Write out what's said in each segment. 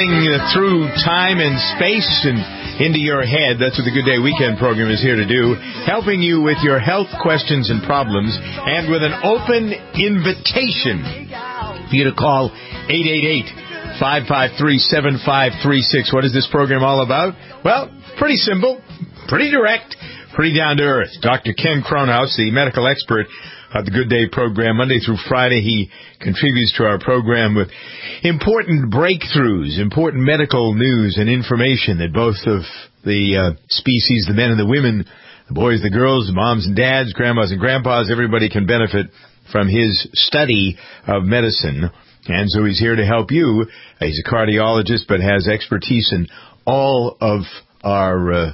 traveling through time and space and into your head. That's what the Good Day Weekend program is here to do, helping you with your health questions and problems, and with an open invitation for you to call 888-553-7536. What is this program all about? Well, pretty simple, pretty direct, pretty down to earth. Dr. Ken Kronhaus, the medical expert of the Good Day program, Monday through Friday, he contributes to our program with important breakthroughs, important medical news and information that both of the species, the men and the women, the boys, the girls, the moms and dads, grandmas and grandpas, everybody can benefit from his study of medicine. And so he's here to help you. He's a cardiologist, but has expertise in all of our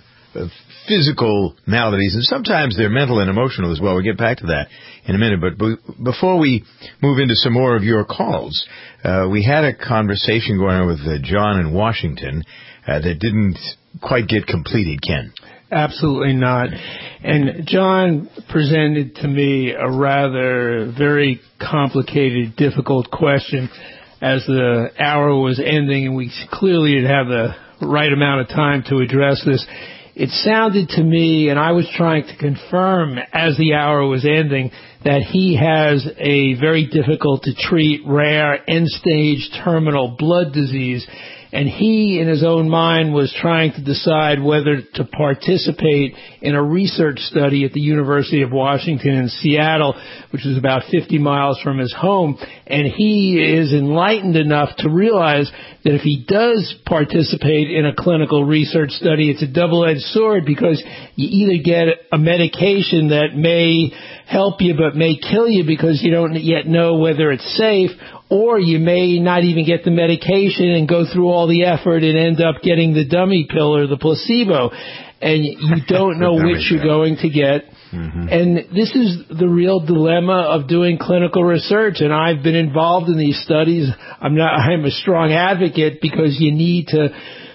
physical maladies, and sometimes they're mental and emotional as well. We'll get back to that in a minute. But before we move into some more of your calls, we had a conversation going on with John in Washington that didn't quite get completed, Ken. Absolutely not. And John presented to me a rather very complicated, difficult question as the hour was ending, and we clearly didn't have the right amount of time to address this. It sounded to me, and I was trying to confirm as the hour was ending, that he has a very difficult to treat, rare, end-stage terminal blood disease. And he, in his own mind, was trying to decide whether to participate in a research study at the University of Washington in Seattle, which is about 50 miles from his home. And he is enlightened enough to realize that if he does participate in a clinical research study, it's a double-edged sword, because you either get a medication that may help you but may kill you because you don't yet know whether it's safe, or you may not even get the medication and go through all the effort and end up getting the dummy pill or the placebo, and you don't know which you're going to get. Mm-hmm. And this is the real dilemma of doing clinical research, and I've been involved in these studies. I'm a strong advocate, because you need to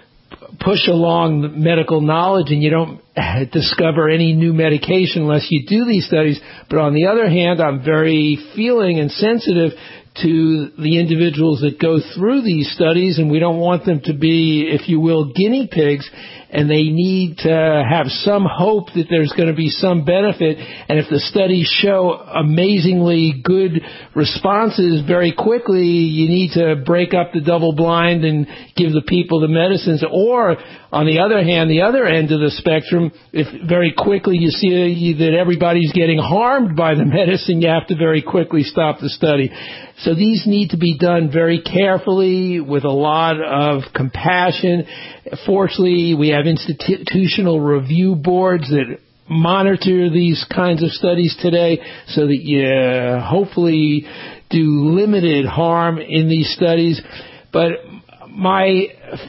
push along the medical knowledge, and you don't discover any new medication unless you do these studies. But on the other hand, I'm very feeling and sensitive to the individuals that go through these studies, and we don't want them to be, if you will, guinea pigs, and they need to have some hope that there's going to be some benefit. And if the studies show amazingly good responses very quickly, you need to break up the double blind and give the people the medicines. Or, on the other hand, the other end of the spectrum, if very quickly you see that everybody's getting harmed by the medicine, you have to very quickly stop the study. So these need to be done very carefully, with a lot of compassion. Fortunately, we have institutional review boards that monitor these kinds of studies today, so that you hopefully do limited harm in these studies. But my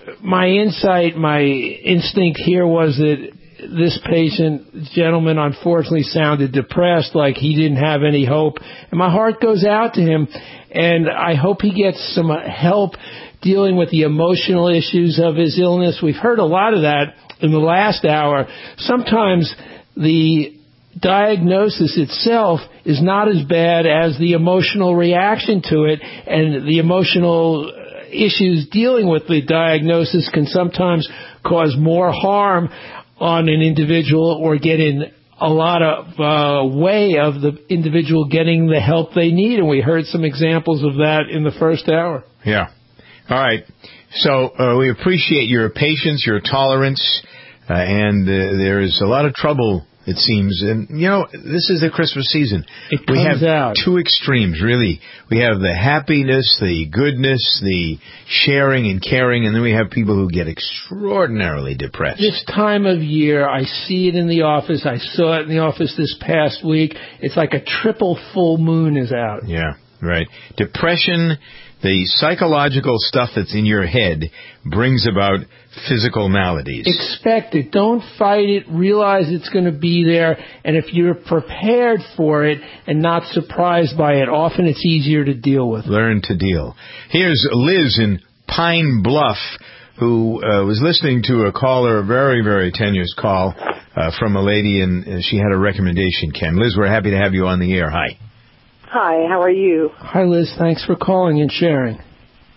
insight, my instinct here was that this gentleman, unfortunately sounded depressed, like he didn't have any hope. And my heart goes out to him, and I hope he gets some help dealing with the emotional issues of his illness. We've heard a lot of that in the last hour. Sometimes the diagnosis itself is not as bad as the emotional reaction to it, and the emotional issues dealing with the diagnosis can sometimes cause more harm on an individual, or get in a lot of way of the individual getting the help they need. And we heard some examples of that in the first hour. Yeah. All right. So we appreciate your patience, your tolerance, and there is a lot of trouble, it seems. And, this is the Christmas season. We have two extremes, really. We have the happiness, the goodness, the sharing and caring, and then we have people who get extraordinarily depressed. This time of year, I see it in the office. I saw it in the office this past week. It's like a triple full moon is out. Yeah, right. Depression, the psychological stuff that's in your head, brings about physical maladies. Expect it. Don't fight it. Realize it's going to be there. And if you're prepared for it and not surprised by it, often it's easier to deal with. Learn to deal. Here's Liz in Pine Bluff, who was listening to a caller, a very, very tenuous call from a lady, and she had a recommendation, Ken. Liz, we're happy to have you on the air. Hi. Hi, how are you? Hi, Liz. Thanks for calling and sharing.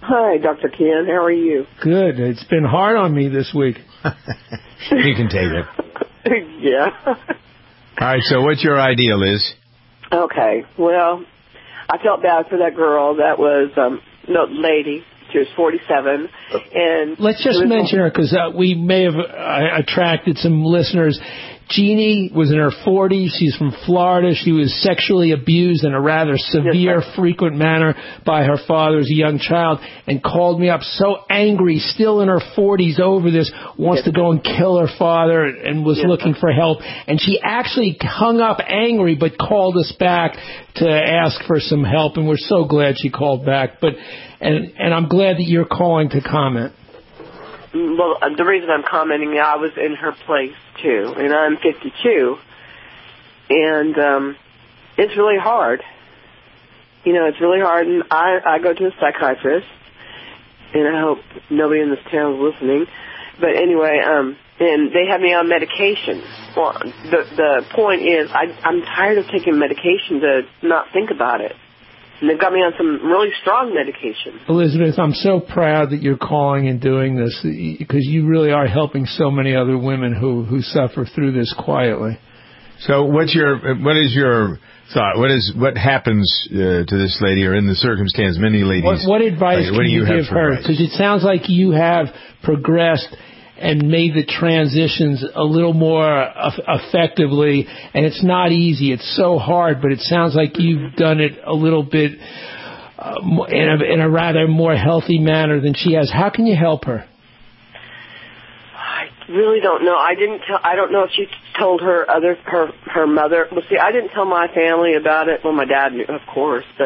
Hi, Dr. Ken. How are you? Good. It's been hard on me this week. You can take it. Yeah. All right, so what's your idea, Liz? Okay. Well, I felt bad for that girl. That was, lady. She was 47. And let's just mention her because we may have attracted some listeners. Jeannie was in her 40s. She's from Florida. She was sexually abused in a rather severe, frequent manner by her father as a young child and called me up so angry, still in her 40s over this, wants to go and kill her father and was looking for help. And she actually hung up angry but called us back to ask for some help, and we're so glad she called back. And I'm glad that you're calling to comment. Well, the reason I'm commenting, I was in her place, too, and I'm 52, and it's really hard. You know, it's really hard, and I go to a psychiatrist, and I hope nobody in this town is listening, but anyway, and they have me on medication. Well, the point is, I'm tired of taking medication to not think about it. And they've got me on some really strong medication. Elizabeth, I'm so proud that you're calling and doing this because you really are helping so many other women who suffer through this quietly. So what is your thought? What happens to this lady or in the circumstance many ladies? What advice can you give her? Because it sounds like you have progressed and made the transitions a little more effectively, and it's not easy. It's so hard, but it sounds like you've done it a little bit in a rather more healthy manner than she has. How can you help her? I really don't know. I don't know if she told her mother. Well, see, I didn't tell my family about it. Well, my dad knew, of course, but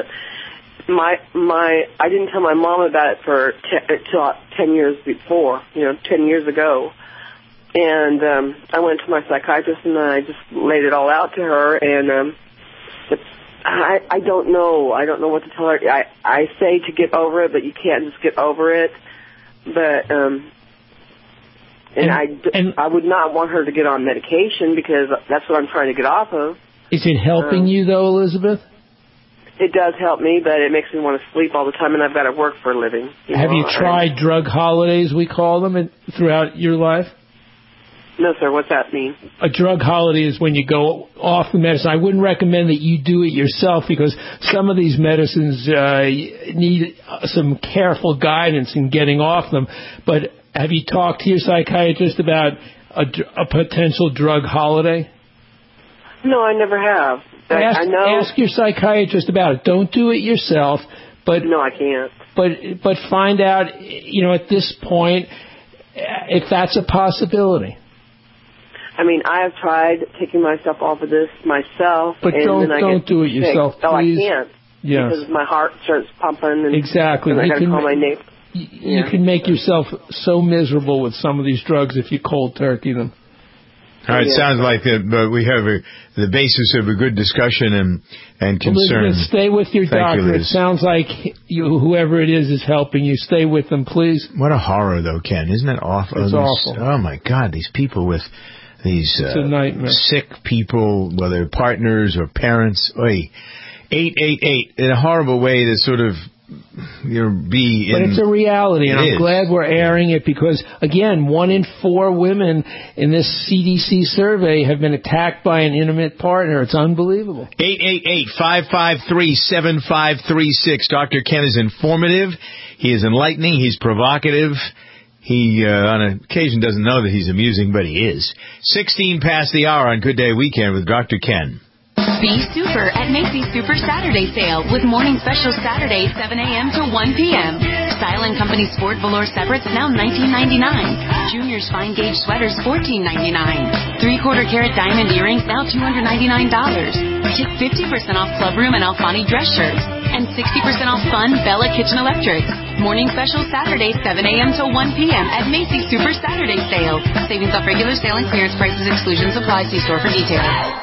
I didn't tell my mom about it until 10 years before, 10 years ago. And I went to my psychiatrist and I just laid it all out to her. And I don't know. I don't know what to tell her. I say to get over it, but you can't just get over it. But I would not want her to get on medication because that's what I'm trying to get off of. Is it helping you though, Elizabeth? It does help me, but it makes me want to sleep all the time, and I've got to work for a living. Have you tried drug holidays, we call them, throughout your life? No, sir. What's that mean? A drug holiday is when you go off the medicine. I wouldn't recommend that you do it yourself because some of these medicines need some careful guidance in getting off them. But have you talked to your psychiatrist about a potential drug holiday? No, I never have. Ask your psychiatrist about it. Don't do it yourself. But no, I can't. But find out, at this point, if that's a possibility. I mean, I have tried taking myself off of this myself. But don't do it yourself, please. No, I can't. Yes. Because my heart starts pumping. And, exactly. And I got to call my neighbor. You can make yourself so miserable with some of these drugs if you cold turkey them. All right, sounds like we have the basis of a good discussion and concern. Elizabeth, stay with your doctor. It sounds like whoever it is helping you. Stay with them, please. What a horror, though, Ken. Isn't that awful? It's awful. Oh, my God, these people with these sick people, whether partners or parents. 888, in a horrible way to sort of... But it's a reality, and I'm glad we're airing it because, again, 1 in 4 women in this CDC survey have been attacked by an intimate partner. It's unbelievable. 888-553-7536. Dr. Ken is informative. He is enlightening. He's provocative. He, on occasion, doesn't know that he's amusing, but he is. 16 past the hour on Good Day Weekend with Dr. Ken. Be super at Macy's Super Saturday Sale with morning special Saturday 7 a.m. to 1 p.m. Style & Company Sport Velour Separates now $19.99. Junior's Fine Gauge Sweaters $14.99. 3/4 carat diamond earrings now $299. Get 50% off Club Room and Alfani dress shirts and 60% off Fun Bella Kitchen Electrics. Morning special Saturday 7 a.m. to 1 p.m. at Macy's Super Saturday Sale. Savings off regular sale and clearance prices. Exclusions apply. See store for details.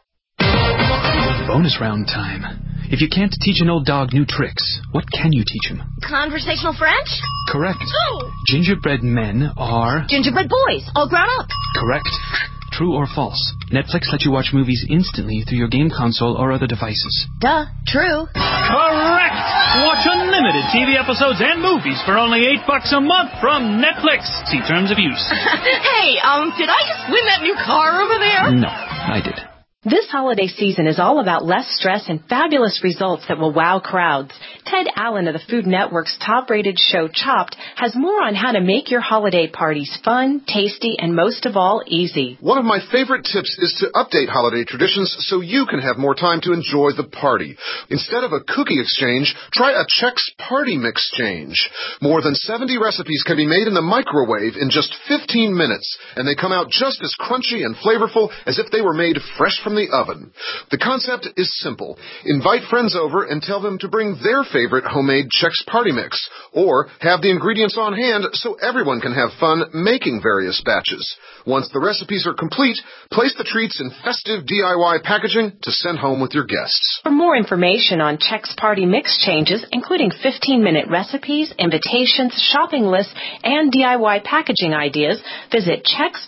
Bonus round time. If you can't teach an old dog new tricks, what can you teach him? Conversational French? Correct. Gingerbread men are... Gingerbread boys, all grown up. Correct. True or false? Netflix lets you watch movies instantly through your game console or other devices. Duh. True. Correct! Watch a unlimited TV episodes and movies for only $8 a month from Netflix. See terms of use. Hey, did I just win that new car over there? No, I did. This holiday season is all about less stress and fabulous results that will wow crowds. Ted Allen of the Food Network's top-rated show Chopped has more on how to make your holiday parties fun, tasty, and most of all, easy. One of my favorite tips is to update holiday traditions so you can have more time to enjoy the party. Instead of a cookie exchange, try a Chex Party Mix change. More than 70 recipes can be made in the microwave in just 15 minutes, and they come out just as crunchy and flavorful as if they were made fresh from the oven. The concept is simple. Invite friends over and tell them to bring their favorite homemade Chex Party Mix, or have the ingredients on hand so everyone can have fun making various batches. Once the recipes are complete, place the treats in festive DIY packaging to send home with your guests. For more information on Chex Party Mix changes, including 15-minute recipes, invitations, shopping lists, and DIY packaging ideas, visit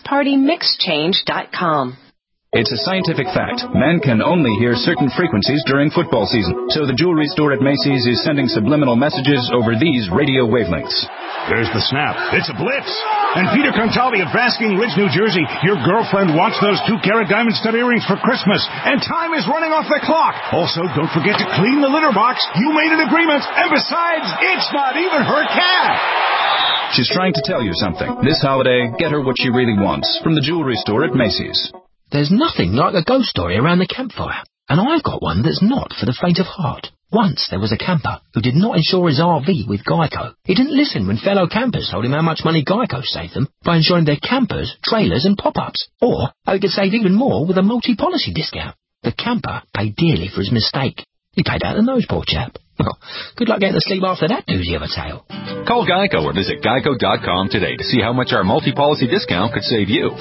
ChexPartyMixChange.com. It's a scientific fact. Men can only hear certain frequencies during football season. So the jewelry store at Macy's is sending subliminal messages over these radio wavelengths. There's the snap. It's a blitz. And Peter Contaldi of Basking Ridge, New Jersey. Your girlfriend wants those 2-carat diamond stud earrings for Christmas. And time is running off the clock. Also, don't forget to clean the litter box. You made an agreement. And besides, it's not even her cat. She's trying to tell you something. This holiday, get her what she really wants from the jewelry store at Macy's. There's nothing like a ghost story around the campfire, and I've got one that's not for the faint of heart. Once there was a camper who did not insure his RV with Geico. He didn't listen when fellow campers told him how much money Geico saved them by insuring their campers, trailers and pop-ups, or how he could save even more with a multi-policy discount. The camper paid dearly for his mistake. He paid out the nose, poor chap. Well, good luck getting to sleep after that doozy of a tale. Call Geico or visit geico.com today to see how much our multi-policy discount could save you.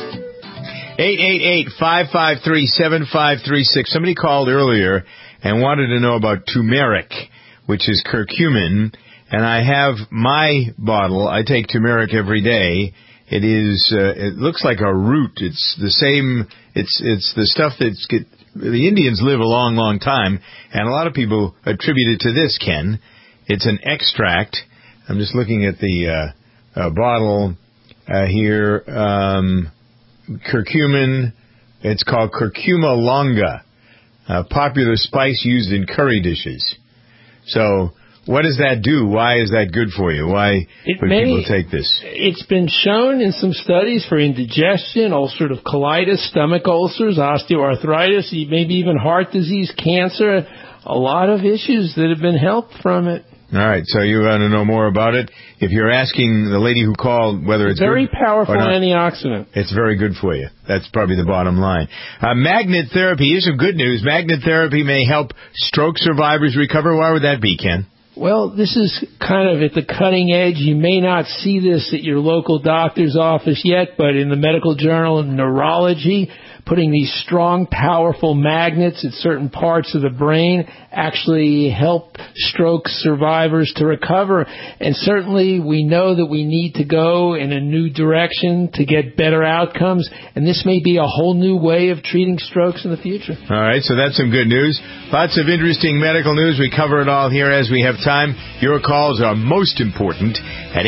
888-553-7536. Somebody called earlier and wanted to know about turmeric, which is curcumin, and I have my bottle. I take turmeric every day. It is, it looks like a root. It's the same, it's the stuff the Indians live a long, long time, and a lot of people attribute it to this, Ken. It's an extract. I'm just looking at the bottle here. Curcumin, it's called curcuma longa, a popular spice used in curry dishes. So, what does that do? Why is that good for you? Why would people take this? It's been shown in some studies for indigestion, ulcerative colitis, stomach ulcers, osteoarthritis, maybe even heart disease, cancer, a lot of issues that have been helped from it. All right, so you want to know more about it? If you're asking the lady who called whether it's very good powerful or not, antioxidant. It's very good for you. That's probably the bottom line. Magnet therapy. Here's some good news. Magnet therapy may help stroke survivors recover. Why would that be, Ken? Well, this is kind of at the cutting edge. You may not see this at your local doctor's office yet, but in the medical journal of Neurology, putting these strong, powerful magnets at certain parts of the brain actually help stroke survivors to recover. And certainly we know that we need to go in a new direction to get better outcomes. And this may be a whole new way of treating strokes in the future. All right, so that's some good news. Lots of interesting medical news. We cover it all here as we have time. Your calls are most important at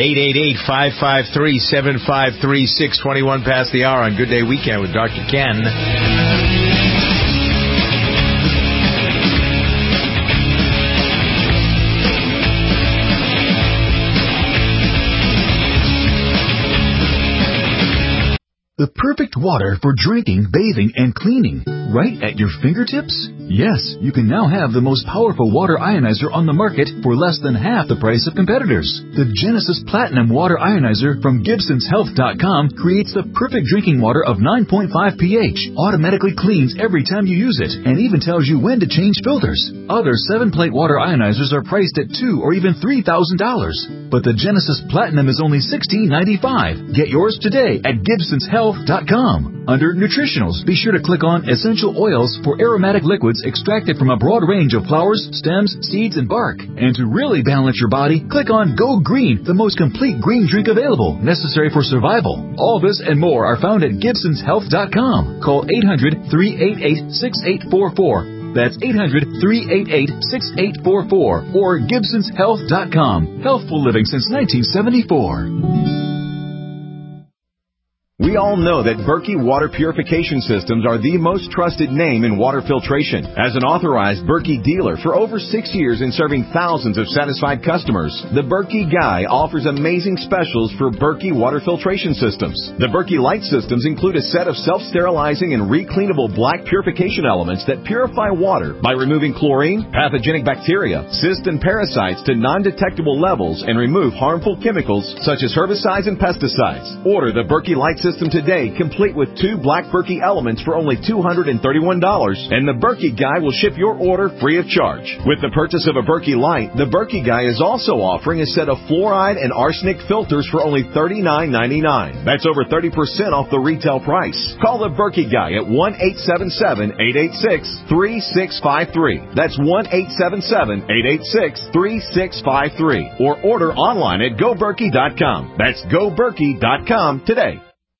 888-553-7536, 21 past the hour on Good Day Weekend with Dr. Ken. The perfect water for drinking, bathing, and cleaning. Right at your fingertips? Yes, you can now have the most powerful water ionizer on the market for less than half the price of competitors. The Genesis Platinum Water Ionizer from GibsonsHealth.com creates the perfect drinking water of 9.5 pH, automatically cleans every time you use it, and even tells you when to change filters. Other 7-plate water ionizers are priced at $2,000 or even $3,000. But the Genesis Platinum is only $16.95. Get yours today at GibsonsHealth.com. Under Nutritionals, be sure to click on Essential Oils for aromatic liquids extracted from a broad range of flowers, stems, seeds, and bark. And to really balance your body, click on Go Green, the most complete green drink available, necessary for survival. All this and more are found at GibsonsHealth.com. Call 800-388-6844. That's 800-388-6844 or GibsonsHealth.com. Healthful living since 1974. We all know that Berkey Water Purification Systems are the most trusted name in water filtration. As an authorized Berkey dealer for over 6 years and serving thousands of satisfied customers, the Berkey Guy offers amazing specials for Berkey Water Filtration Systems. The Berkey Light Systems include a set of self-sterilizing and recleanable black purification elements that purify water by removing chlorine, pathogenic bacteria, cysts, and parasites to non-detectable levels and remove harmful chemicals such as herbicides and pesticides. Order the Berkey Light System today, complete with 2 black Berkey elements for only $231, and the Berkey Guy will ship your order free of charge. With the purchase of a Berkey Light, the Berkey Guy is also offering a set of fluoride and arsenic filters for only $39.99. That's over 30% off the retail price. Call the Berkey Guy at 1-877-886-3653. That's 1-877-886-3653. Or order online at GoBerkey.com. That's GoBerkey.com today.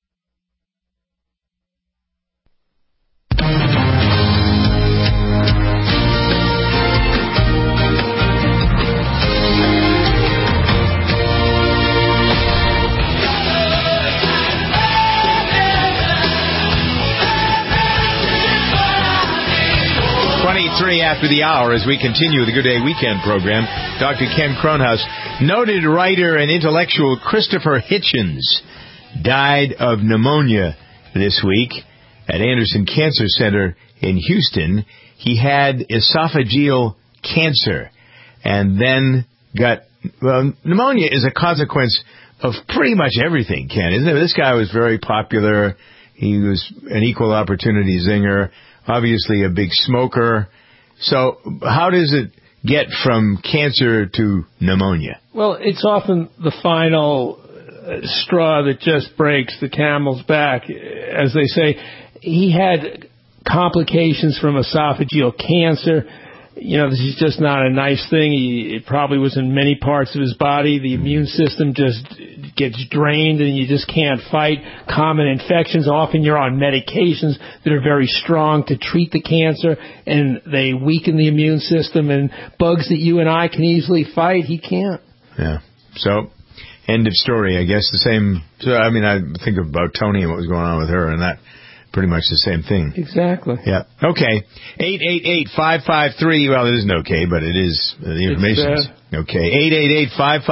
After the hour, as we continue the Good Day Weekend program, Dr. Ken Kronhaus, noted writer and intellectual Christopher Hitchens, died of pneumonia this week at Anderson Cancer Center in Houston. He had esophageal cancer and then got, pneumonia is a consequence of pretty much everything, Ken, isn't it? This guy was very popular. He was an equal opportunity zinger, obviously a big smoker. So how does it get from cancer to pneumonia? Well, it's often the final straw that just breaks the camel's back, as they say. He had complications from esophageal cancer. You know, this is just not a nice thing. It probably was in many parts of his body. The immune system just gets drained and you just can't fight common infections. Often you're on medications that are very strong to treat the cancer, and they weaken the immune system, and bugs that you and I can easily fight, he can't. Yeah. So, end of story, I guess. The same. So, I mean, I think about Tony and what was going on with her, and that pretty much the same thing. Exactly. Yeah. Okay. 888-553. Well, it isn't okay, but it is. The information's okay.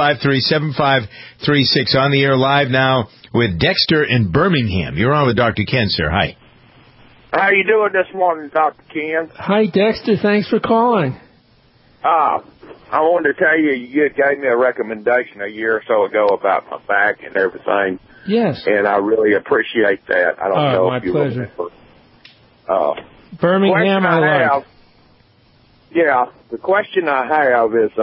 888-553-7536. On the air live now with Dexter in Birmingham. You're on with Dr. Ken, sir. Hi. How you doing this morning, Dr. Ken? Hi, Dexter. Thanks for calling. I wanted to tell you, you gave me a recommendation a year or so ago about my back and everything. Yes. And I really appreciate that. I don't know if you pleasure. remember. Birmingham, I like. Yeah, the question I have is,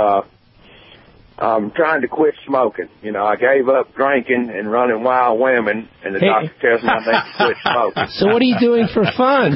I'm trying to quit smoking. You know, I gave up drinking and running wild women, and the doctor tells me I need to quit smoking. So what are you doing for fun?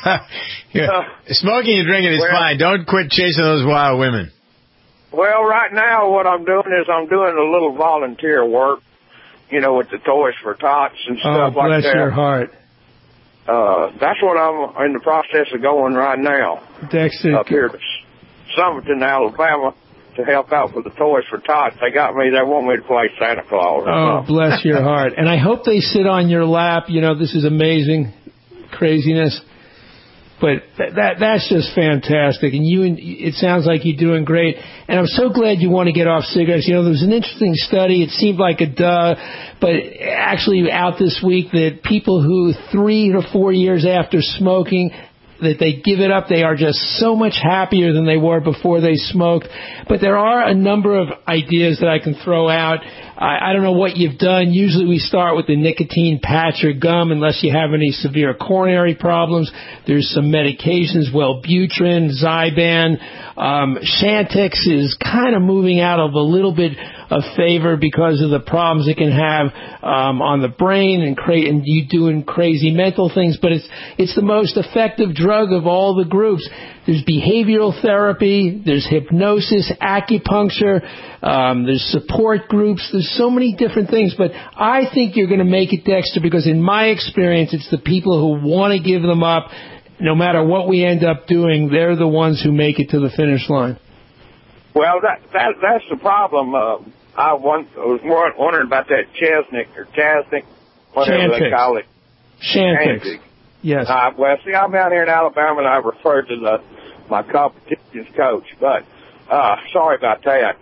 Smoking and drinking is fine. Don't quit chasing those wild women. Well, right now what I'm doing is I'm doing a little volunteer work, you know, with the Toys for Tots and stuff like that. Bless your heart. That's what I'm in the process of going right now. Dexter, up here to Summerton, Alabama, to help out with the Toys for Tots. They want me to play Santa Claus. Oh, bless your heart. And I hope they sit on your lap. You know, this is amazing craziness. But that's just fantastic. And it sounds like you're doing great. And I'm so glad you want to get off cigarettes. You know, there was an interesting study. It seemed like a duh, but actually out this week that people who 3 to 4 years after smoking, that they give it up, they are just so much happier than they were before they smoked. But there are a number of ideas that I can throw out. I don't know what you've done. Usually we start with the nicotine patch or gum unless you have any severe coronary problems. There's some medications, Wellbutrin, Zyban. Chantix is kind of moving out of a little bit of favor because of the problems it can have on the brain and you doing crazy mental things, but it's the most effective drug of all the groups. There's behavioral therapy, there's hypnosis, acupuncture, there's support groups, there's so many different things, but I think you're going to make it, Dexter, because in my experience, it's the people who want to give them up no matter what we end up doing, they're the ones who make it to the finish line. Well, that's the problem. I was wondering about that Chesnick, whatever Chantix. they call it. Chantix. Yes. Well, see, I'm out here in Alabama, and I refer to my competitions coach. But sorry about that.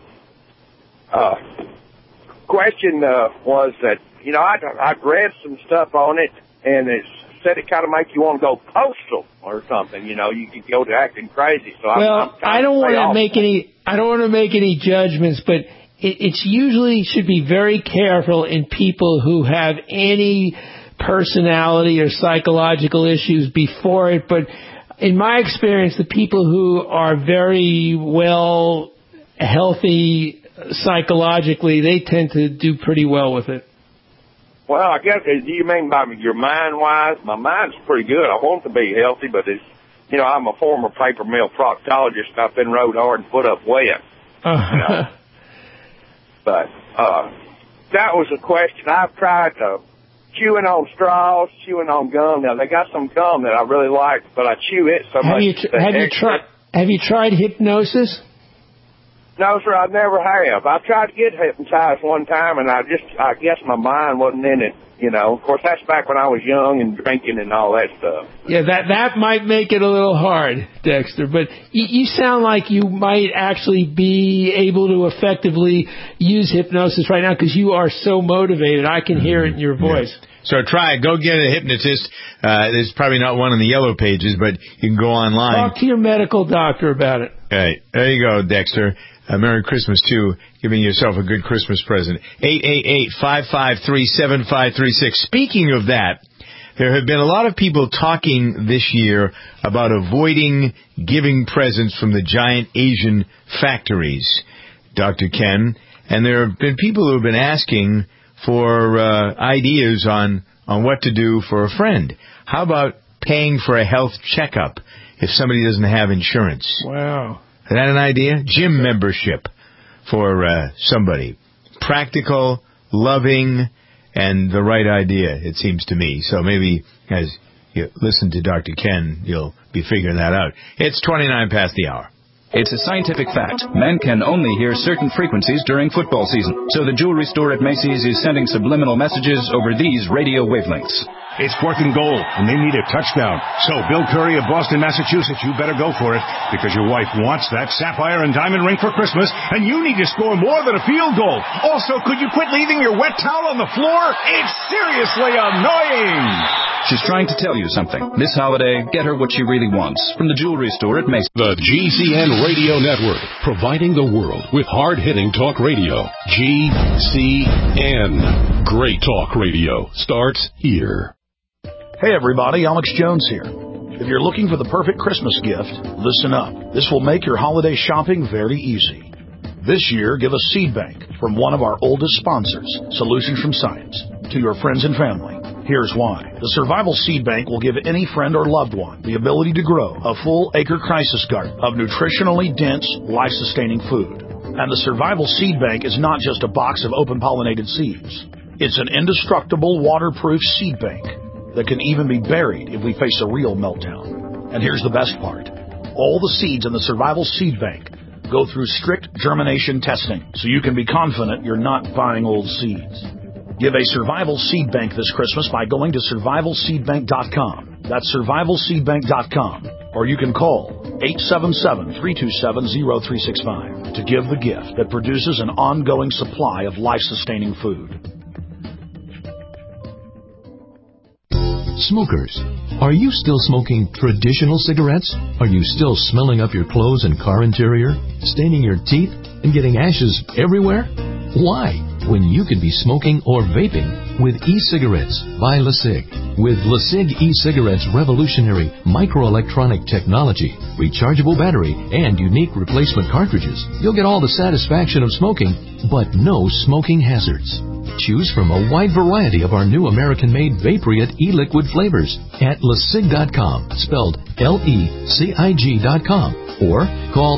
Question was that, I've read some stuff on it, and it said it kind of makes you want to go postal or something. You could go to acting crazy. So I don't want to make any judgments, but it's usually should be very careful in people who have any personality or psychological issues before it. But in my experience, the people who are very well healthy psychologically, they tend to do pretty well with it. Well, I guess, do you mean by your mind-wise? My mind's pretty good. I want to be healthy, but it's, I'm a former paper mill proctologist. I've been rode hard and put up wet. But that was a question. I've tried chewing on straws, chewing on gum. Now, they got some gum that I really like, but I chew it so much. Have you tried hypnosis? No, sir, I never have. I tried to get hypnotized one time, and I guess my mind wasn't in it. Of course, that's back when I was young and drinking and all that stuff. Yeah, that might make it a little hard, Dexter. But you sound like you might actually be able to effectively use hypnosis right now because you are so motivated. I can hear it in your voice. Yeah. So try it. Go get a hypnotist. There's probably not one in the yellow pages, but you can go online. Talk to your medical doctor about it. All right. There you go, Dexter. Merry Christmas, too. Giving yourself a good Christmas present. 888-553-7536. Speaking of that, there have been a lot of people talking this year about avoiding giving presents from the giant Asian factories, Dr. Ken. And there have been people who have been asking for ideas on what to do for a friend. How about paying for a health checkup if somebody doesn't have insurance? Wow. Is that an idea? Gym membership for somebody. Practical, loving, and the right idea, it seems to me. So maybe as you listen to Dr. Ken, you'll be figuring that out. It's 29 past the hour. It's a scientific fact. Men can only hear certain frequencies during football season. So the jewelry store at Macy's is sending subliminal messages over these radio wavelengths. It's 4th and goal, and they need a touchdown. So, Bill Curry of Boston, Massachusetts, you better go for it, because your wife wants that sapphire and diamond ring for Christmas, and you need to score more than a field goal. Also, could you quit leaving your wet towel on the floor? It's seriously annoying! She's trying to tell you something. This holiday, get her what she really wants from the jewelry store at Macy's. The GCN Radio Network, providing the world with hard-hitting talk radio. GCN. Great talk radio starts here. Hey everybody, Alex Jones here. If you're looking for the perfect Christmas gift, listen up. This will make your holiday shopping very easy. This year, give a seed bank from one of our oldest sponsors, Solutions from Science, to your friends and family. Here's why. The Survival Seed Bank will give any friend or loved one the ability to grow a full acre crisis garden of nutritionally dense, life-sustaining food. And the Survival Seed Bank is not just a box of open-pollinated seeds. It's an indestructible, waterproof seed bank that can even be buried if we face a real meltdown. And here's the best part. All the seeds in the Survival Seed Bank go through strict germination testing, so you can be confident you're not buying old seeds. Give a Survival Seed Bank this Christmas by going to survivalseedbank.com. That's survivalseedbank.com. Or you can call 877-327-0365 to give the gift that produces an ongoing supply of life-sustaining food. Smokers, are you still smoking traditional cigarettes? Are you still smelling up your clothes and car interior, staining your teeth, and getting ashes everywhere? Why? When you can be smoking or vaping with e-cigarettes by LeSig. With LeSig e-cigarettes' revolutionary microelectronic technology, rechargeable battery, and unique replacement cartridges, you'll get all the satisfaction of smoking, but no smoking hazards. Choose from a wide variety of our new American-made Vaporite e-liquid flavors at LeSig.com, spelled LECIG.com, or call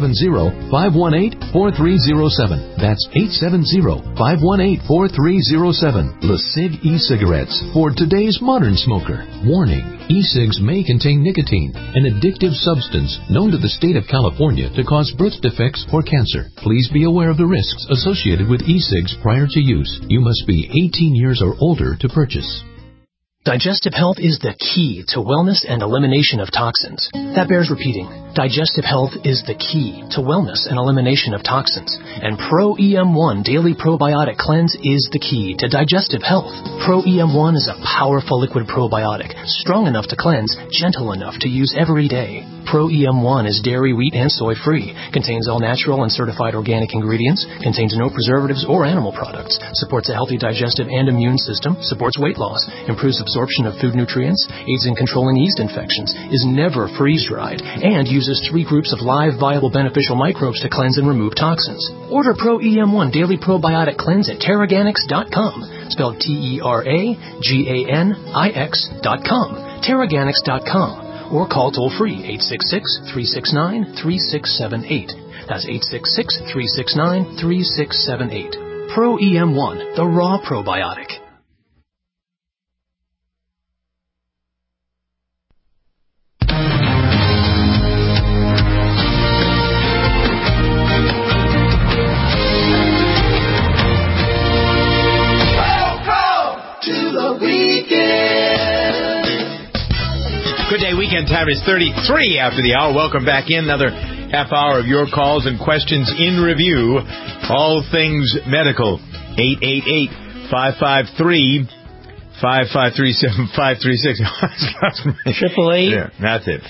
870-518-4307. That's 870-518-4307. LeSig e-cigarettes for today's modern smoker. Warning, e-cigs may contain nicotine, an addictive substance known to the state of California to cause birth defects or cancer. Please be aware of the risks associated with e-cigs prior to use. You must be 18 years or older to purchase. Digestive health is the key to wellness and elimination of toxins. That bears repeating. Digestive health is the key to wellness and elimination of toxins. And Pro EM1 Daily Probiotic Cleanse is the key to digestive health. Pro EM1 is a powerful liquid probiotic, strong enough to cleanse, gentle enough to use every day. Pro EM1 is dairy, wheat, and soy-free, contains all natural and certified organic ingredients, contains no preservatives or animal products, supports a healthy digestive and immune system, supports weight loss, improves absorption of food nutrients, aids in controlling yeast infections, is never freeze-dried, and uses 3 groups of live, viable, beneficial microbes to cleanse and remove toxins. Order Pro EM1 Daily Probiotic Cleanse at Terraganics.com, spelled TerraGanix.com, Terraganics.com, or call toll-free 866-369-3678. That's 866-369-3678. Pro EM1, the raw probiotic. Good day, weekend time is 33 after the hour. Welcome back in. Another half hour of your calls and questions in review. All things medical. 888-553-5537-536. 888. Yeah, that's it.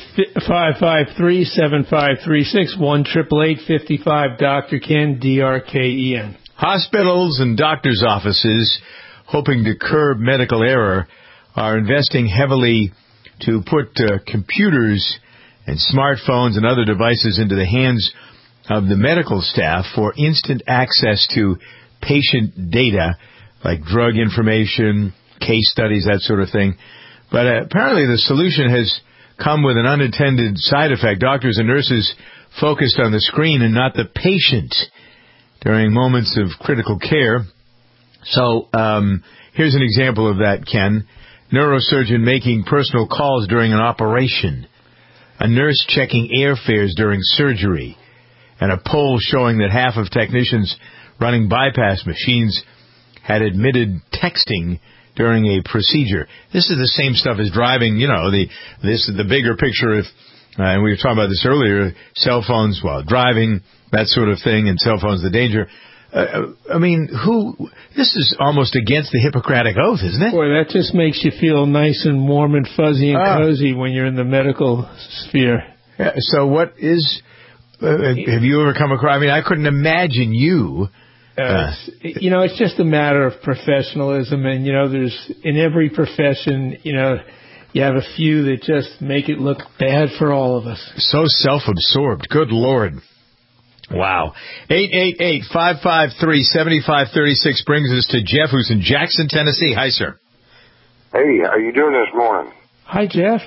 553-7536. 1-888-55 Dr. Ken, DRKEN. Hospitals and doctors' offices, hoping to curb medical error, are investing heavily to put computers and smartphones and other devices into the hands of the medical staff for instant access to patient data, like drug information, case studies, that sort of thing. But apparently the solution has come with an unintended side effect. Doctors and nurses focused on the screen and not the patient during moments of critical care. So here's an example of that, Ken. Neurosurgeon making personal calls during an operation, a nurse checking airfares during surgery, and a poll showing that half of technicians running bypass machines had admitted texting during a procedure. This is the same stuff as driving, this is the bigger picture of, and we were talking about this earlier, cell phones while driving, that sort of thing, and cell phones, the danger. This is almost against the Hippocratic Oath, isn't it? Boy, that just makes you feel nice and warm and fuzzy and cozy when you're in the medical sphere. Yeah, so what is, have you ever come across, I couldn't imagine you. It's just a matter of professionalism, and, there's, in every profession, you have a few that just make it look bad for all of us. So self-absorbed. Good Lord. Wow. 888-553-7536 brings us to Jeff, who's in Jackson, Tennessee. Hi, sir. Hey, how you doing this morning? Hi, Jeff.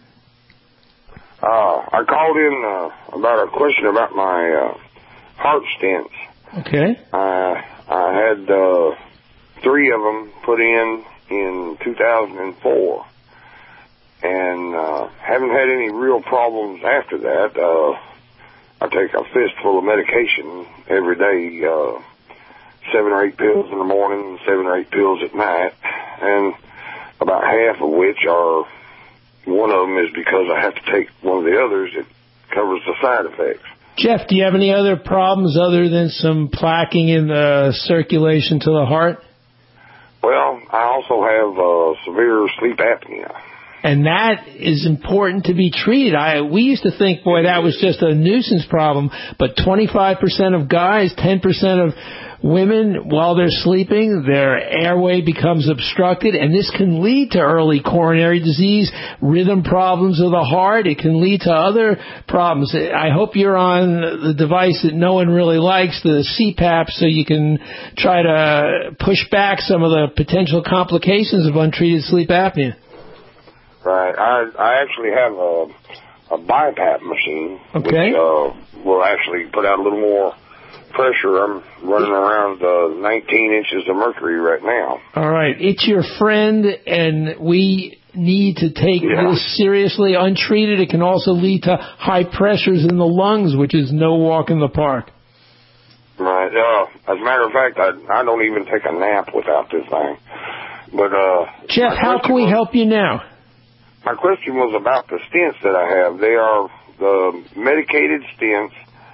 I called in about a question about my heart stents. Okay. I had 3 of them put in 2004, and haven't had any real problems after that. I take a fistful of medication every day, 7 or 8 pills in the morning, 7 or 8 pills at night, and about half of which one of them is because I have to take one of the others that covers the side effects. Jeff, do you have any other problems other than some plaquing in the circulation to the heart? Well, I also have severe sleep apnea. And that is important to be treated. We used to think, boy, that was just a nuisance problem. But 25% of guys, 10% of women, while they're sleeping, their airway becomes obstructed. And this can lead to early coronary disease, rhythm problems of the heart. It can lead to other problems. I hope you're on the device that no one really likes, the CPAP, so you can try to push back some of the potential complications of untreated sleep apnea. Right. I actually have a BiPAP machine, okay, which will actually put out a little more pressure. I'm running around 19 inches of mercury right now. All right. It's your friend, and we need to take this seriously. Untreated, it can also lead to high pressures in the lungs, which is no walk in the park. Right. As a matter of fact, I don't even take a nap without this thing. But Jeff, how can we help you now? My question was about the stents that I have. They are the medicated stents,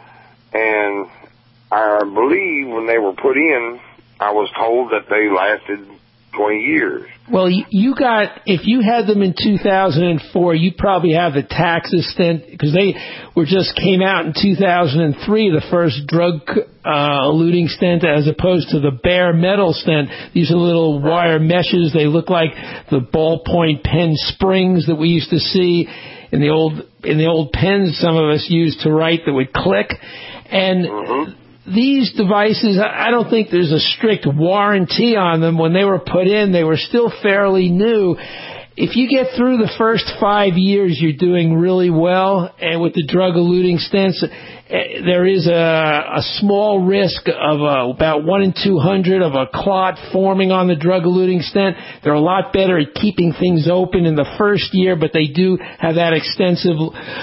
and I believe when they were put in, I was told that they lasted 20 years. Well, you got, if you had them in 2004, you probably have the Taxus stent, because they came out in 2003, the first drug-eluting stent, as opposed to the bare metal stent. These are little wire meshes. They look like the ballpoint pen springs that we used to see in the old pens some of us used to write that would click. And these devices, I don't think there's a strict warranty on them. When they were put in, they were still fairly new. If you get through the first 5 years, you're doing really well. And with the drug-eluting stents, there is a small risk of about 1 in 200 of a clot forming on the drug-eluting stent. They're a lot better at keeping things open in the first year, but they do have that extensive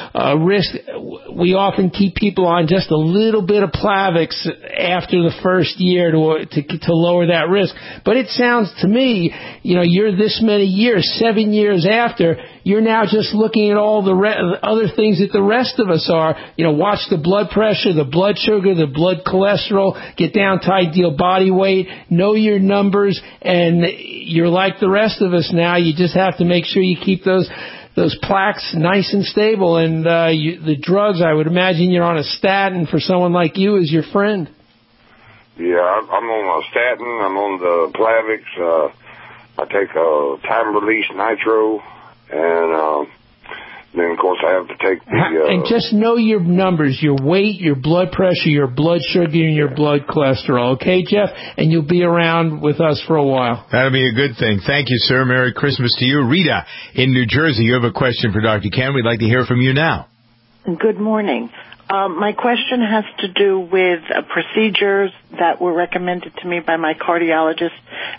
risk. We often keep people on just a little bit of Plavix after the first year to lower that risk. But it sounds to me, you're this many years, 7 years after, you're now just looking at all the other things that the rest of us are. Watch the blood pressure, the blood sugar, the blood cholesterol, get down to ideal body weight, know your numbers, and you're like the rest of us now. You just have to make sure you keep those plaques nice and stable. And the drugs, I would imagine you're on a statin for someone like you as your friend. Yeah, I'm on a statin. I'm on the Plavix. I take a time-release nitro, and then, of course, I have to take the... and just know your numbers, your weight, your blood pressure, your blood sugar, and your blood cholesterol. Okay, Jeff? And you'll be around with us for a while. That'll be a good thing. Thank you, sir. Merry Christmas to you. Rita in New Jersey, you have a question for Dr. Ken. We'd like to hear from you now. Good morning. My question has to do with procedures that were recommended to me by my cardiologist.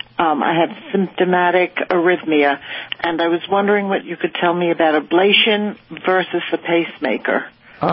I have symptomatic arrhythmia, and I was wondering what you could tell me about ablation versus the pacemaker.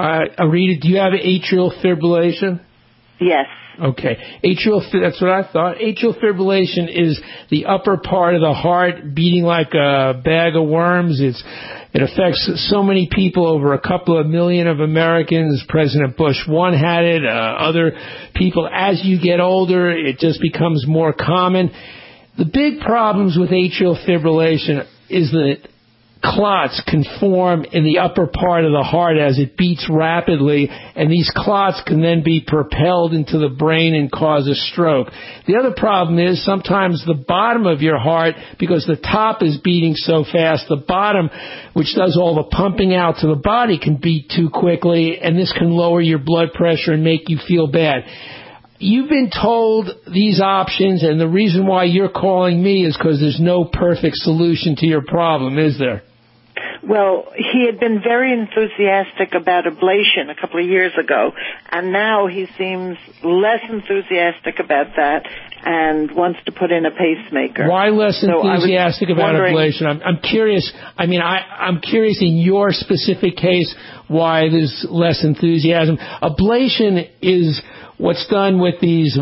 Rita, do you have atrial fibrillation? Yes. Okay. That's what I thought. Atrial fibrillation is the upper part of the heart beating like a bag of worms. It affects so many people, over a couple of million of Americans. President Bush 1 had it, other people. As you get older, it just becomes more common. The big problems with atrial fibrillation is that clots can form in the upper part of the heart as it beats rapidly, and these clots can then be propelled into the brain and cause a stroke. The other problem is sometimes the bottom of your heart, because the top is beating so fast, the bottom, which does all the pumping out to the body, can beat too quickly, and this can lower your blood pressure and make you feel bad. You've been told these options, and the reason why you're calling me is because there's no perfect solution to your problem, is there? Well, he had been very enthusiastic about ablation a couple of years ago, and now he seems less enthusiastic about that and wants to put in a pacemaker. Why less enthusiastic about ablation? I'm curious. I'm curious in your specific case why there's less enthusiasm. Ablation is what's done with these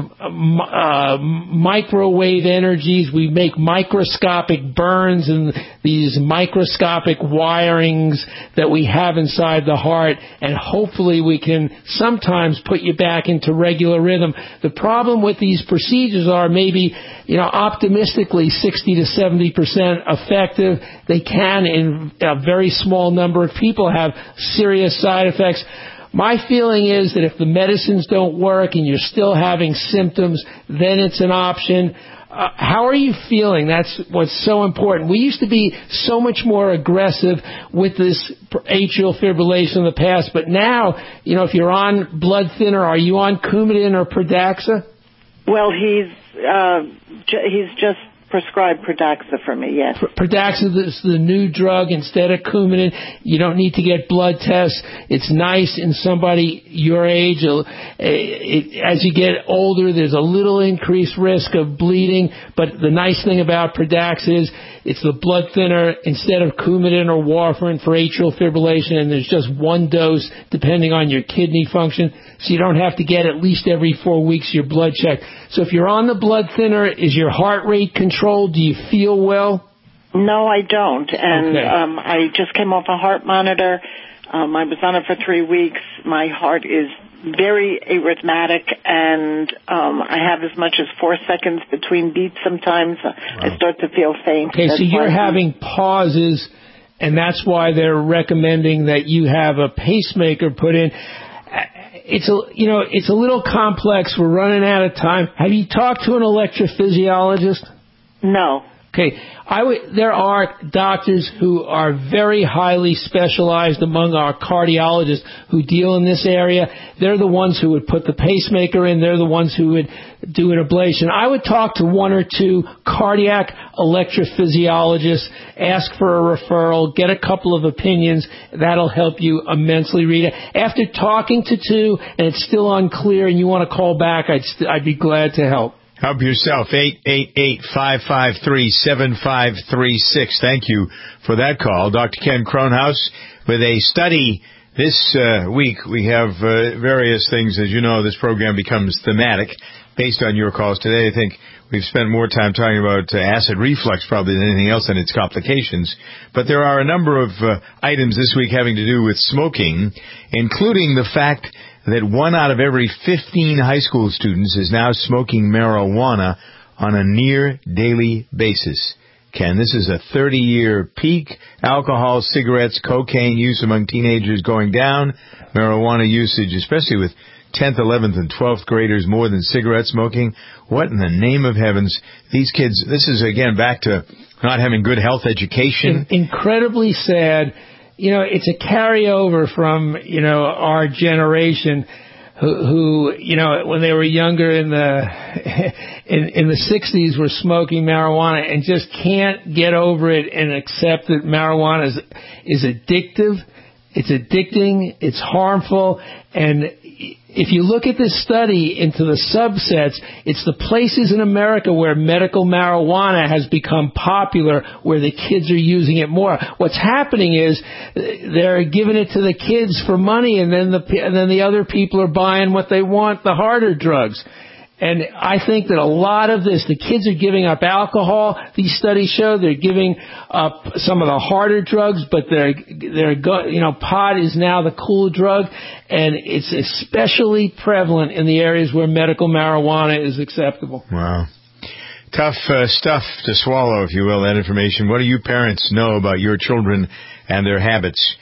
microwave energies. We make microscopic burns in these microscopic wirings that we have inside the heart, and hopefully we can sometimes put you back into regular rhythm. The problem with these procedures are maybe, optimistically 60 to 70% effective. They can, in a very small number of people, have serious side effects. My feeling is that if the medicines don't work and you're still having symptoms, then it's an option. How are you feeling? That's what's so important. We used to be so much more aggressive with this atrial fibrillation in the past, but now, if you're on blood thinner, are you on Coumadin or Pradaxa? Well, he's just prescribed Pradaxa for me, yes. Pradaxa is the new drug instead of Coumadin. You don't need to get blood tests. It's nice in somebody your age. As you get older, there's a little increased risk of bleeding, but the nice thing about Pradaxa is it's the blood thinner instead of Coumadin or warfarin for atrial fibrillation, and there's just one dose depending on your kidney function, so you don't have to get at least every 4 weeks your blood checked. So if you're on the blood thinner, is your heart rate controlled? Do you feel well? No, I don't. And okay. I just came off a heart monitor. I was on it for 3 weeks. My heart is very arrhythmatic, and I have as much as 4 seconds between beats sometimes. Wow. I start to feel faint. Okay, so you're having pauses, and that's why they're recommending that you have a pacemaker put in. It's a little complex. We're running out of time. Have you talked to an electrophysiologist? No. Okay. There are doctors who are very highly specialized among our cardiologists who deal in this area. They're the ones who would put the pacemaker in. They're the ones who would do an ablation. I would talk to 1 or 2 cardiac electrophysiologists, ask for a referral, get a couple of opinions. That'll help you immensely, Rita. After talking to 2 and it's still unclear and you want to call back, I'd be glad to help. Help yourself, 888-553-7536. Thank you for that call. Dr. Ken Kronhaus with a study this week. We have various things. As you know, this program becomes thematic based on your calls. Today, I think we've spent more time talking about acid reflux probably than anything else and its complications. But there are a number of items this week having to do with smoking, including the fact that 1 out of every 15 high school students is now smoking marijuana on a near daily basis. Ken, this is a 30-year peak. Alcohol, cigarettes, cocaine use among teenagers going down. Marijuana usage, especially with 10th, 11th, and 12th graders, more than cigarette smoking. What in the name of heavens? These kids, this is, again, back to not having good health education. Incredibly sad. It's a carryover from, our generation who, when they were younger in the 60s were smoking marijuana and just can't get over it and accept that marijuana is addictive. It's addicting. It's harmful. And if you look at this study into the subsets, it's the places in America where medical marijuana has become popular, where the kids are using it more. What's happening is they're giving it to the kids for money, and then the other people are buying what they want, the harder drugs. And I think that a lot of this, the kids are giving up alcohol. These studies show they're giving up some of the harder drugs, but pot is now the cool drug, and it's especially prevalent in the areas where medical marijuana is acceptable. Wow. Tough stuff to swallow, if you will, that information. What do you parents know about your children and their habits?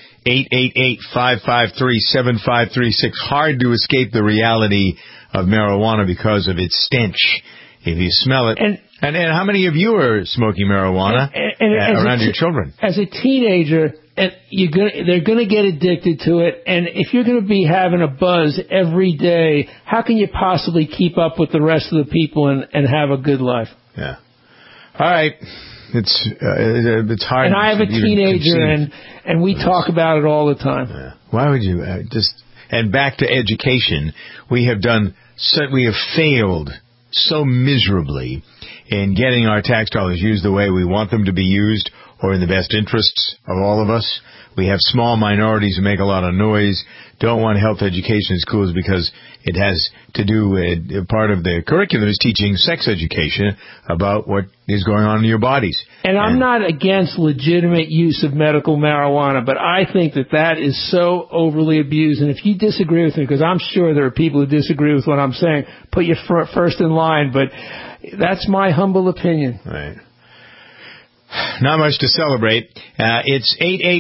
888-553-7536. Hard to escape the reality of marijuana because of its stench. If you smell it. And how many of you are smoking marijuana around your children? As a teenager, they're going to get addicted to it. And if you're going to be having a buzz every day, how can you possibly keep up with the rest of the people and have a good life? Yeah. All right. It's hard. And I have a teenager, and we talk about it all the time. Yeah. Why would you And back to education, we have failed so miserably in getting our tax dollars used the way we want them to be used, or in the best interests of all of us. We have small minorities who make a lot of noise, don't want health education in schools because it has to do with part of the curriculum is teaching sex education about what is going on in your bodies. And I'm not against legitimate use of medical marijuana, but I think that is so overly abused. And if you disagree with me, because I'm sure there are people who disagree with what I'm saying, put you first in line, but that's my humble opinion. Right. Not much to celebrate. It's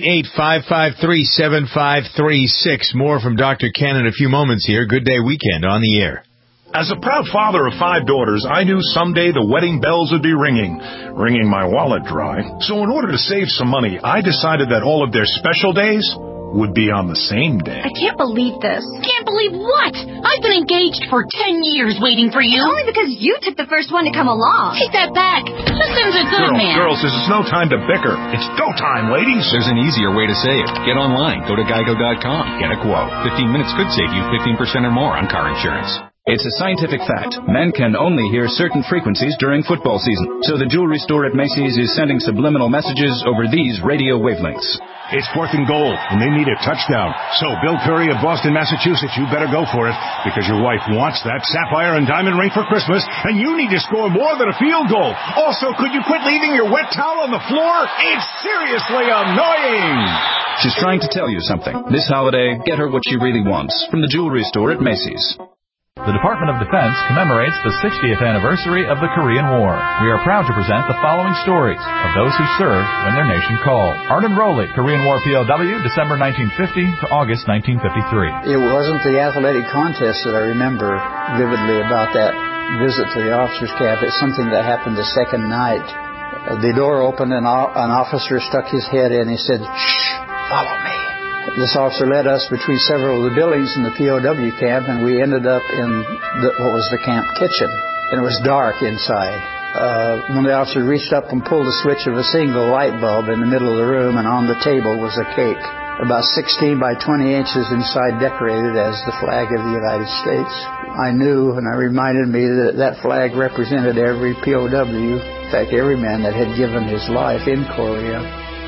888-553-7536. More from Dr. Ken in a few moments here. Good Day Weekend on the air. As a proud father of 5 daughters, I knew someday the wedding bells would be ringing my wallet dry. So in order to save some money, I decided that all of their special days would be on the same day. I can't believe this. Can't believe what? I've been engaged for 10 years waiting for you. Only because you took the first one to come along. Take that back. Justin's a good man. Girls, this is no time to bicker. It's go time, ladies. There's an easier way to save. Get online. Go to geico.com. Get a quote. 15 minutes could save you 15% or more on car insurance. It's a scientific fact. Men can only hear certain frequencies during football season. So the jewelry store at Macy's is sending subliminal messages over these radio wavelengths. It's 4th and goal, and they need a touchdown. So, Bill Curry of Boston, Massachusetts, you better go for it, because your wife wants that sapphire and diamond ring for Christmas, and you need to score more than a field goal. Also, could you quit leaving your wet towel on the floor? It's seriously annoying. She's trying to tell you something. This holiday, get her what she really wants from the jewelry store at Macy's. The Department of Defense commemorates the 60th anniversary of the Korean War. We are proud to present the following stories of those who served when their nation called. Arden Rowley, Korean War POW, December 1950 to August 1953. It wasn't the athletic contest that I remember vividly about that visit to the officers' camp. It's something that happened the second night. The door opened and an officer stuck his head in. He said, "Shh, follow me." This officer led us between several of the buildings in the POW camp, and we ended up in what was the camp kitchen. And it was dark inside. One of the officers reached up and pulled the switch of a single light bulb in the middle of the room, and on the table was a cake, about 16 by 20 inches inside, decorated as the flag of the United States. I knew, and it reminded me that that flag represented every POW, in fact, every man that had given his life in Korea.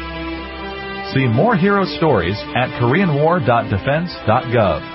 See more hero stories at koreanwar.defense.gov.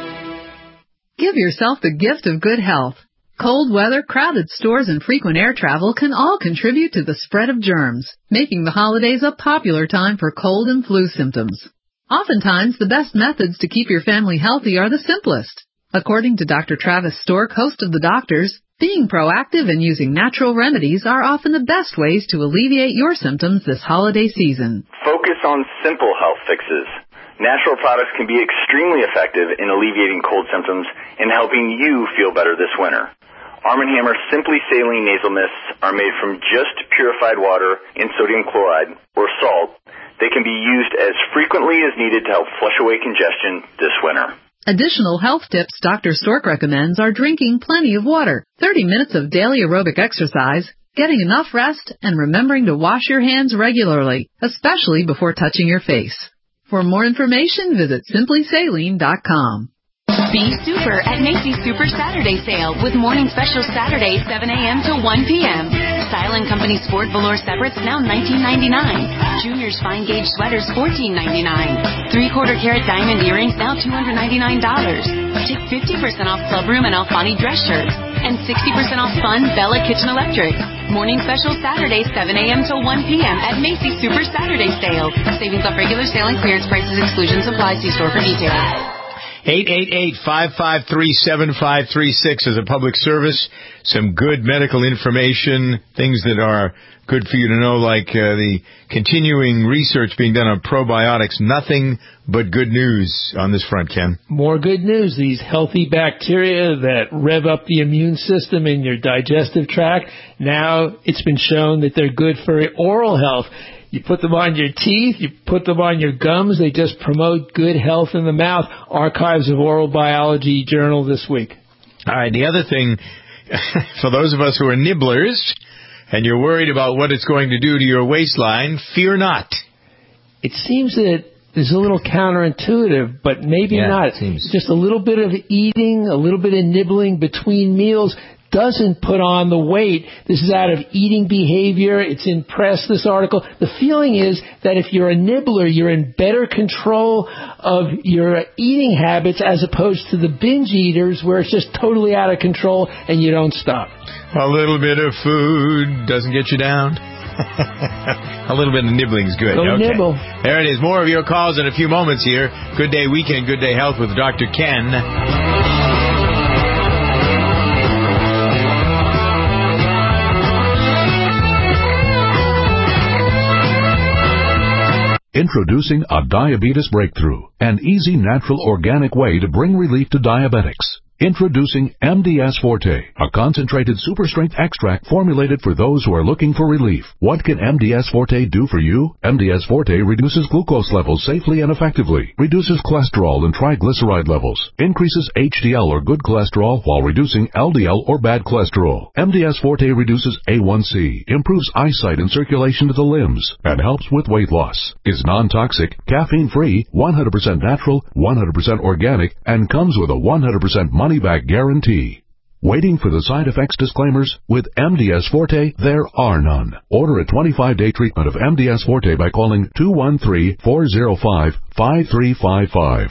Give yourself the gift of good health. Cold weather, crowded stores, and frequent air travel can all contribute to the spread of germs, making the holidays a popular time for cold and flu symptoms. Oftentimes, the best methods to keep your family healthy are the simplest. According to Dr. Travis Stork, host of The Doctors, being proactive and using natural remedies are often the best ways to alleviate your symptoms this holiday season. Focus on simple health fixes. Natural products can be extremely effective in alleviating cold symptoms and helping you feel better this winter. Arm & Hammer Simply Saline Nasal Mists are made from just purified water and sodium chloride, or salt. They can be used as frequently as needed to help flush away congestion this winter. Additional health tips Dr. Stork recommends are drinking plenty of water, 30 minutes of daily aerobic exercise, getting enough rest, and remembering to wash your hands regularly, especially before touching your face. For more information, visit simplysaline.com. Be super at Macy's Super Saturday Sale with morning special Saturday 7 a.m. to 1 p.m. Style & Company Sport Velour Separates now $19.99. Junior's Fine Gauge Sweaters $14.99. 3/4 carat diamond earrings now $299. Take 50% off Clubroom and Alfani dress shirts and 60% off Fun Bella Kitchen Electric. Morning special Saturday 7 a.m. to 1 p.m. at Macy's Super Saturday Sale. Savings off regular sale and clearance prices. Exclusions apply. See store for details. 888-553-7536 as a public service. Some good medical information, things that are good for you to know, like the continuing research being done on probiotics. Nothing but good news on this front, Ken. More good news. These healthy bacteria that rev up the immune system in your digestive tract, now it's been shown that they're good for oral health. You put them on your teeth, you put them on your gums, they just promote good health in the mouth. Archives of Oral Biology Journal this week. All right, the other thing, for those of us who are nibblers, and you're worried about what it's going to do to your waistline, fear not. It seems that it's a little counterintuitive, but maybe not. Just a little bit of eating, a little bit of nibbling between meals doesn't put on the weight. This is out of eating behavior. It's in press, this article. The feeling is that if you're a nibbler, you're in better control of your eating habits as opposed to the binge eaters where it's just totally out of control and you don't stop. A little bit of food doesn't get you down. A little bit of nibbling's good. Go nibble. There it is. More of your calls in a few moments here. Good Day Weekend, Good Day Health with Dr. Ken. Introducing a diabetes breakthrough, an easy, natural, organic way to bring relief to diabetics. Introducing MDS Forte, a concentrated super strength extract formulated for those who are looking for relief. What can MDS Forte do for you? MDS Forte reduces glucose levels safely and effectively, reduces cholesterol and triglyceride levels, increases HDL or good cholesterol while reducing LDL or bad cholesterol. MDS Forte reduces A1C, improves eyesight and circulation to the limbs, and helps with weight loss. Is non-toxic, caffeine-free, 100% natural, 100% organic, and comes with a 100% money-back guarantee. Waiting for the side effects disclaimers? With MDS Forte, there are none. Order a 25-day treatment of MDS Forte by calling 213-405-5355,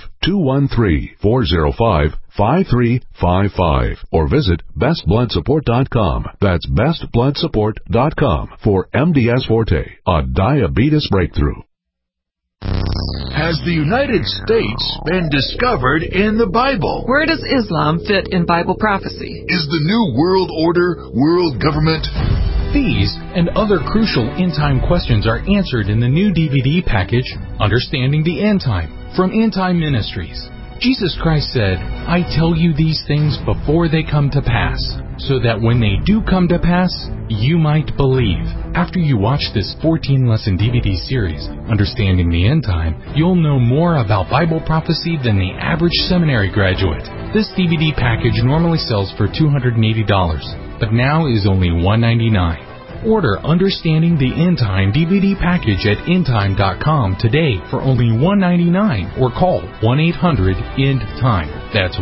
213-405-5355, or visit bestbloodsupport.com. That's bestbloodsupport.com for MDS Forte, a diabetes breakthrough. Has the United States been discovered in the Bible? Where does Islam fit in Bible prophecy? Is the New World Order world government? These and other crucial end-time questions are answered in the new DVD package, Understanding the End Time, from End Time Ministries. Jesus Christ said, I tell you these things before they come to pass, so that when they do come to pass, you might believe. After you watch this 14-lesson DVD series, Understanding the End Time, you'll know more about Bible prophecy than the average seminary graduate. This DVD package normally sells for $280, but now is only $199. Order Understanding the End Time DVD package at endtime.com today for only $199 or call 1-800-END-TIME. That's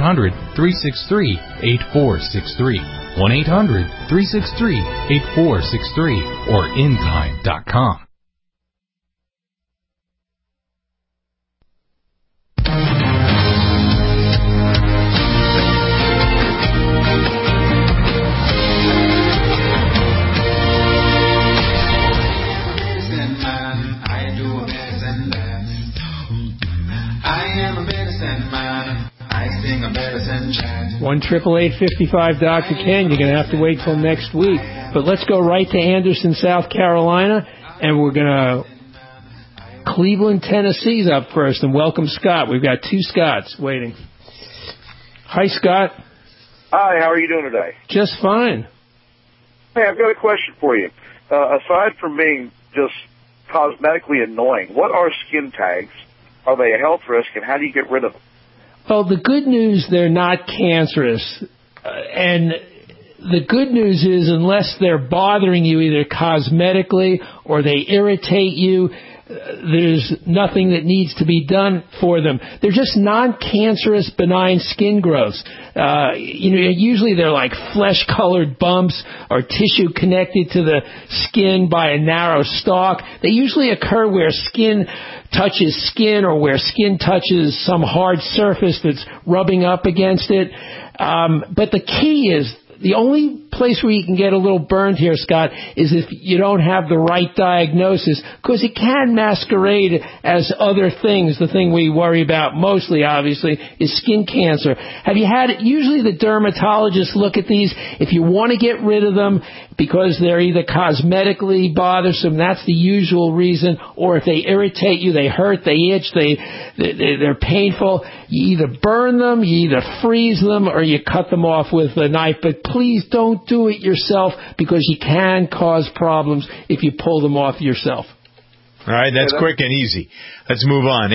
1-800-363-8463. 1-800-363-8463 or endtime.com. One 888-55 Dr. Ken. You're going to have to wait till next week. But let's go right to Anderson, South Carolina, and we're going to Cleveland, Tennessee's up first, and welcome Scott. We've got two Scotts waiting. Hi, Scott. Hi, how are you doing today? Just fine. Hey, I've got a question for you. Aside from being just cosmetically annoying, what are skin tags? Are they a health risk, and how do you get rid of them? Well, the good news, they're not cancerous. And the good news is, unless they're bothering you either cosmetically or they irritate you, there's nothing that needs to be done for them. They're just non-cancerous, benign skin growths. Usually they're like flesh-colored bumps or tissue connected to the skin by a narrow stalk. They usually occur where skin touches skin or where skin touches some hard surface that's rubbing up against it. But the key is, the only place where you can get a little burned here, Scott, is if you don't have the right diagnosis, because it can masquerade as other things. The thing we worry about mostly, obviously, is skin cancer. Have you had, usually the dermatologists look at these. If you want to get rid of them because they're either cosmetically bothersome, that's the usual reason, or if they irritate you, they hurt, they itch, they're painful, you either burn them, you either freeze them, or you cut them off with a knife. But please don't do it yourself, because you can cause problems if you pull them off yourself. All right, that's quick and easy. Let's move on.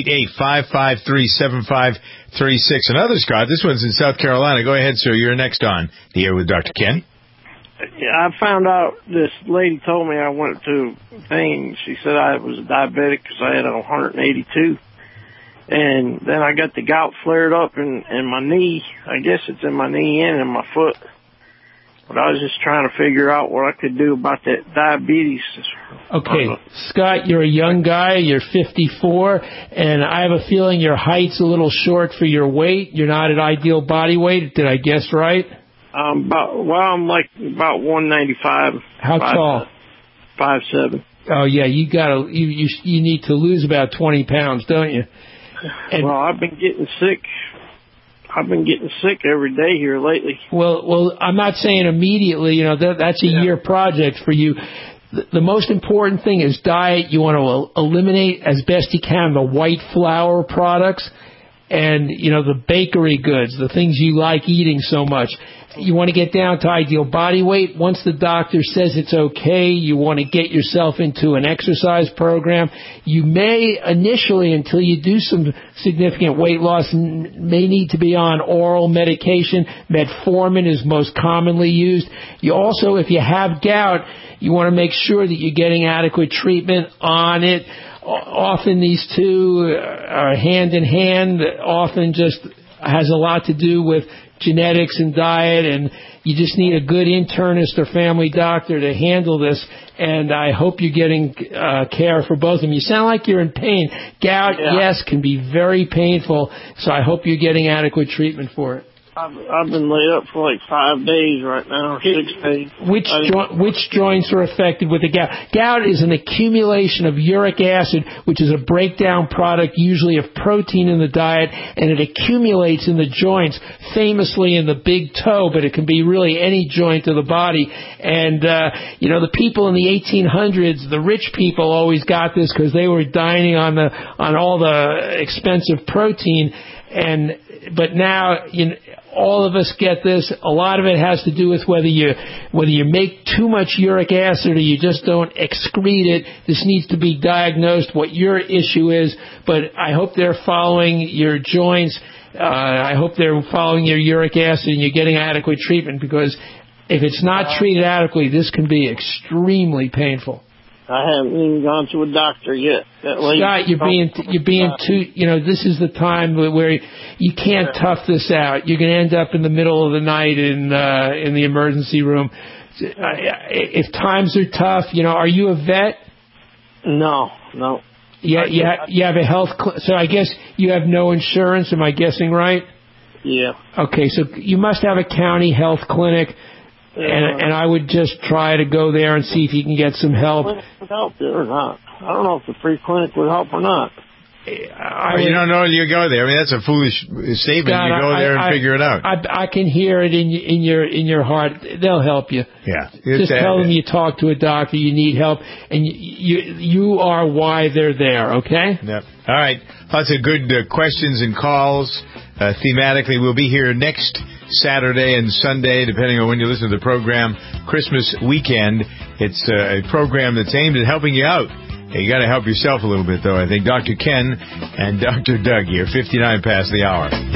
888-553-7536. Another Scott. This one's in South Carolina. Go ahead, sir. You're next on the air with Dr. Ken. I found out, this lady told me, I went to a thing, she said I was diabetic because I had 182. And then I got the gout flared up in my knee. I guess it's in my knee and in my foot. But I was just trying to figure out what I could do about that diabetes. Okay, Scott, you're a young guy. You're 54, and I have a feeling your height's a little short for your weight. You're not at ideal body weight. Did I guess right? I'm like about 195. How tall? 5'7". Oh yeah, you need to lose about 20 pounds, don't you? And, well, I've been getting sick. I've been getting sick every day here lately. Well, I'm not saying immediately. That's a year project for you. The most important thing is diet. You want to eliminate as best you can the white flour products. and, the bakery goods, the things you like eating so much. You want to get down to ideal body weight. Once the doctor says it's okay, you want to get yourself into an exercise program. You may initially, until you do some significant weight loss, may need to be on oral medication. Metformin is most commonly used. You also, if you have gout, you want to make sure that you're getting adequate treatment on it. Often these two are hand in hand. Often just has a lot to do with genetics and diet, and you just need a good internist or family doctor to handle this, and I hope you're getting care for both of them. You sound like you're in pain. Gout, yes, can be very painful, so I hope you're getting adequate treatment for it. I've been laid up for like 5 days right now, or 6 days. Which joints are affected with the gout? Gout is an accumulation of uric acid, which is a breakdown product usually of protein in the diet, and it accumulates in the joints, famously in the big toe, but it can be really any joint of the body. And, the people in the 1800s, the rich people always got this because they were dining on all the expensive protein, but now, all of us get this. A lot of it has to do with whether you make too much uric acid or you just don't excrete it. This needs to be diagnosed what your issue is, but I hope they're following your joints. I hope they're following your uric acid and you're getting adequate treatment, because if it's not treated adequately, this can be extremely painful. I haven't even gone to a doctor yet. Scott, you're being too, this is the time where you can't tough this out. You're going to end up in the middle of the night in the emergency room. If times are tough, are you a vet? No. Yeah, you have a health, so I guess you have no insurance, am I guessing right? Yeah. Okay, so you must have a county health clinic. And I would just try to go there and see if you can get some help. Would help or not? I don't know if the free clinic would help or not. You don't know you go there. I mean, that's a foolish statement. Scott, you go there and figure it out. I can hear it in your heart. They'll help you. Yeah. Just tell them you talk to a doctor, you need help, and you are why they're there. Okay. Yep. All right. Lots of good questions and calls. Thematically, we'll be here next Saturday and Sunday, depending on when you listen to the program. Christmas weekend. It's a program that's aimed at helping you out. You got to help yourself a little bit, though. I think Dr. Ken and Dr. Doug here, 59 past the hour.